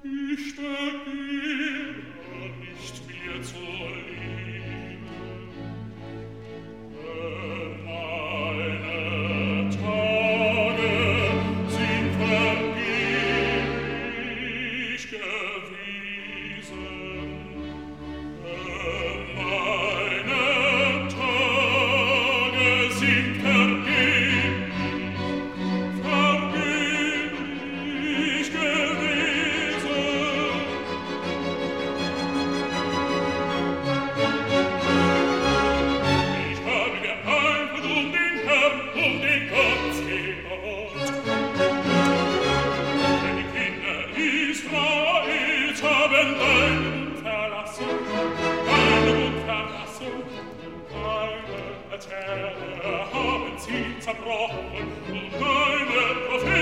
Ich begehre nicht mehr zur Liebe. Meine Tage sind vergeblich gewesen. Meine Tage sind vergeblich gewesen. Ich habe geeifert den Herrn, den Gott Zebaoth. Denn die Kinder Israels haben deinen Mund verlassen, deine Erzähler haben sie zerbrochen, und deine Propheten